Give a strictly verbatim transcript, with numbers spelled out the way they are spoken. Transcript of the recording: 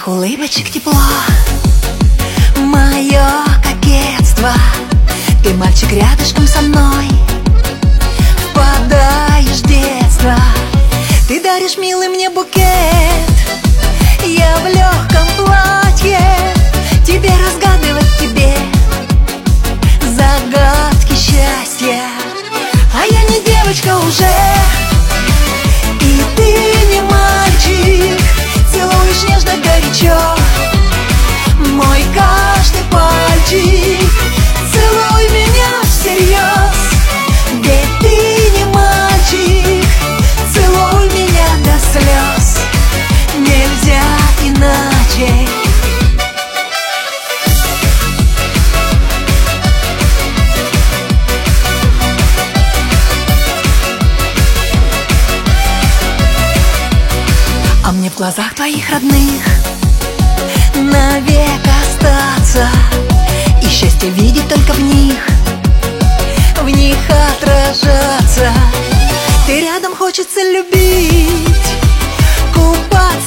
Твоих улыбочек тепло, мое кокетство. Ты мальчик рядышком со мной, впадаешь в детство. Ты даришь, милый, мне букет. Я в легком платье, тебе разгадывать, тебе загадки счастья. А я не девочка уже, и ты не мальчик. Целуешь нежно, горячо мой каждый пальчик. Целуй меня всерьез, ведь ты не мальчик. Целуй меня до слез, нельзя иначе. А мне в глазах твоих родных навек остаться, и счастье видеть только в них, в них отражаться. Ты рядом, хочется любить, купаться